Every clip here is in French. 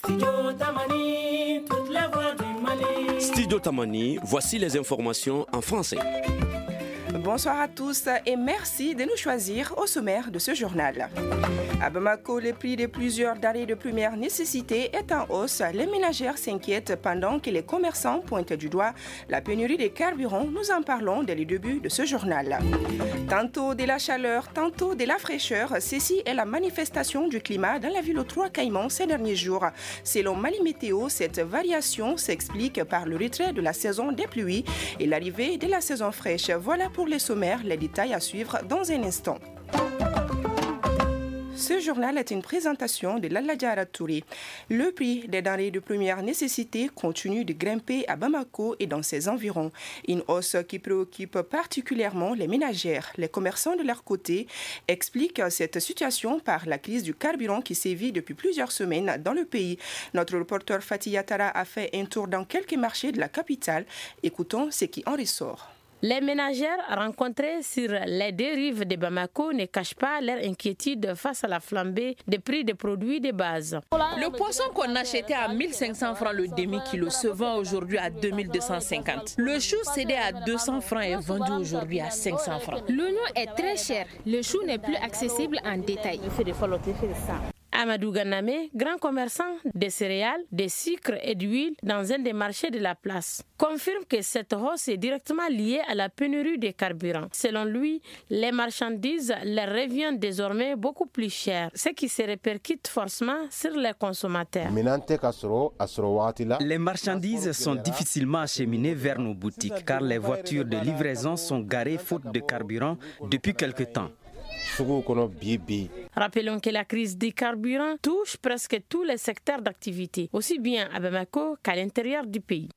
Studio Tamani, voici les informations en français. Bonsoir à tous et merci de nous choisir au sommaire de ce journal. À Bamako, le prix de plusieurs denrées de première nécessité est en hausse. Les ménagères s'inquiètent pendant que les commerçants pointent du doigt la pénurie de carburant. Nous en parlons dès le début de ce journal. Tantôt de la chaleur, tantôt de la fraîcheur, ceci est la manifestation du climat dans la ville aux Trois Caïmans ces derniers jours. Selon Mali Météo, cette variation s'explique par le retrait de la saison des pluies et l'arrivée de la saison fraîche. Voilà pour les sommaires, les détails à suivre dans un instant. Ce journal est une présentation de Laladjara Touré. Le prix des denrées de première nécessité continue de grimper à Bamako et dans ses environs. Une hausse qui préoccupe particulièrement les ménagères. Les commerçants de leur côté expliquent cette situation par la crise du carburant qui sévit depuis plusieurs semaines dans le pays. Notre reporter Fatih Yatara a fait un tour dans quelques marchés de la capitale. Écoutons ce qui en ressort. Les ménagères rencontrées sur les deux rives de Bamako ne cachent pas leur inquiétude face à la flambée des prix des produits de base. Le poisson qu'on achetait à 1500 francs le demi-kilo se vend aujourd'hui à 2250. Le chou cédé à 200 francs est vendu aujourd'hui à 500 francs. L'oignon est très cher. Le chou n'est plus accessible en détail. Amadou Ganame, grand commerçant de céréales, de sucre et d'huile dans un des marchés de la place, confirme que cette hausse est directement liée à la pénurie de carburant. Selon lui, les marchandises leur reviennent désormais beaucoup plus chères, ce qui se répercute forcément sur les consommateurs. Les marchandises sont difficilement acheminées vers nos boutiques car les voitures de livraison sont garées faute de carburant depuis quelque temps. Rappelons que la crise du carburant touche presque tous les secteurs d'activité, aussi bien à Bamako qu'à l'intérieur du pays.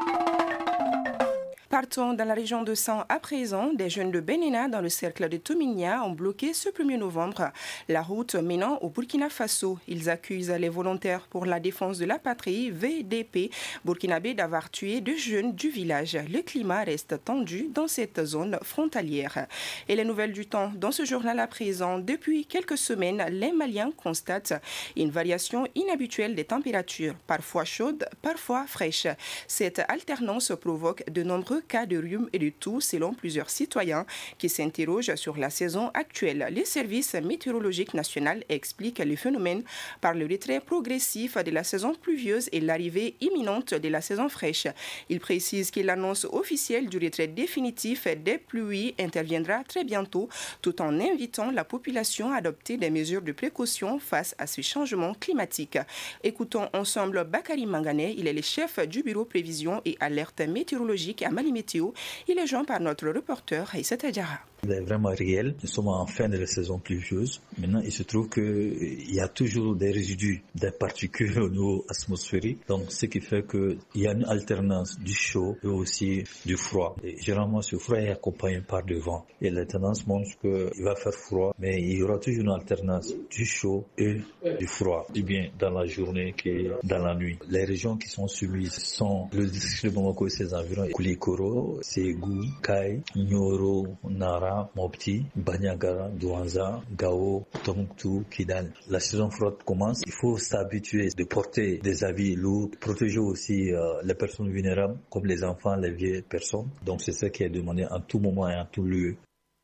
Partons dans la région de San à présent. Des jeunes de Benena dans le cercle de Tominia ont bloqué ce 1er novembre la route menant au Burkina Faso. Ils accusent les volontaires pour la défense de la patrie, VDP, burkinabé, d'avoir tué 2 jeunes du village. Le climat reste tendu dans cette zone frontalière. Et les nouvelles du temps dans ce journal à présent. Depuis quelques semaines, les Maliens constatent une variation inhabituelle des températures, parfois chaudes, parfois fraîches. Cette alternance provoque de nombreux cas de rhume et de toux selon plusieurs citoyens qui s'interrogent sur la saison actuelle. Les services météorologiques nationaux expliquent le phénomène par le retrait progressif de la saison pluvieuse et l'arrivée imminente de la saison fraîche. Ils précisent que l'annonce officielle du retrait définitif des pluies interviendra très bientôt, tout en invitant la population à adopter des mesures de précaution face à ce changement climatique. Écoutons ensemble Bakary Mangané, il est le chef du bureau prévision et alerte météorologique à Mali Météo. Il est joint par notre reporter Aïssata Diarra. C'est vraiment réel. Nous sommes en fin de la saison pluvieuse. Maintenant, il se trouve qu'il y a toujours des résidus des particules au niveau atmosphérique. Donc, ce qui fait qu'il y a une alternance du chaud et aussi du froid. Et généralement, ce froid est accompagné par du vent. Et la tendance montre qu'il va faire froid, mais il y aura toujours une alternance du chaud et du froid, aussi bien dans la journée que dans la nuit. Les régions qui sont soumises sont le district de Bamako et ses environs, Koulikoro, Ségou, Kaï, Nyoro, Nara, Mopti, Banyagara, Douanza, Gao, Tongtou, Kidal. La saison froide commence. Il faut s'habituer de porter des habits lourds, protéger aussi les personnes vulnérables, comme les enfants, les vieilles personnes. Donc c'est ça qui est demandé en tout moment et en tout lieu.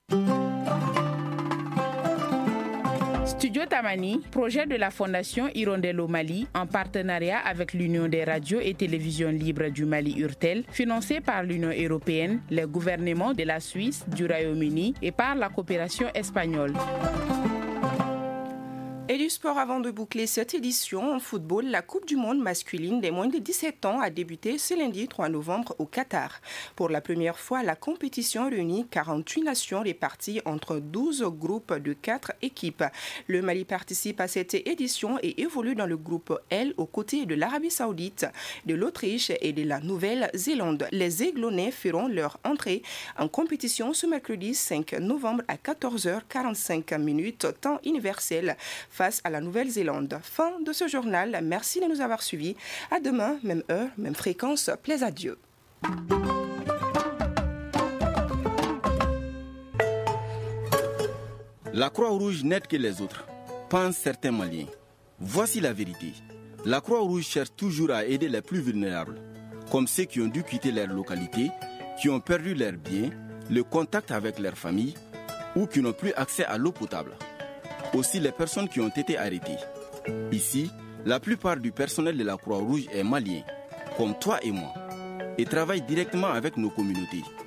Studio Tamani, projet de la Fondation Hirondelle au Mali, en partenariat avec l'Union des radios et télévisions libres du Mali URTEL, financé par l'Union européenne, les gouvernements de la Suisse, du Royaume-Uni et par la coopération espagnole. Et du sport avant de boucler cette édition en football, la Coupe du monde masculine des moins de 17 ans a débuté ce lundi 3 novembre au Qatar. Pour la première fois, la compétition réunit 48 nations réparties entre 12 groupes de 4 équipes. Le Mali participe à cette édition et évolue dans le groupe L aux côtés de l'Arabie Saoudite, de l'Autriche et de la Nouvelle-Zélande. Les Aiglonnais feront leur entrée en compétition ce mercredi 5 novembre à 14h45 temps universel face à la Nouvelle-Zélande. Fin de ce journal. Merci de nous avoir suivis. À demain, même heure, même fréquence. Plaise à Dieu. La Croix-Rouge n'aide que les autres, pensent certains Maliens. Voici la vérité. La Croix-Rouge cherche toujours à aider les plus vulnérables, comme ceux qui ont dû quitter leur localité, qui ont perdu leurs biens, le contact avec leur famille ou qui n'ont plus accès à l'eau potable. Aussi les personnes qui ont été arrêtées. Ici, la plupart du personnel de la Croix-Rouge est malien, comme toi et moi, et travaille directement avec nos communautés.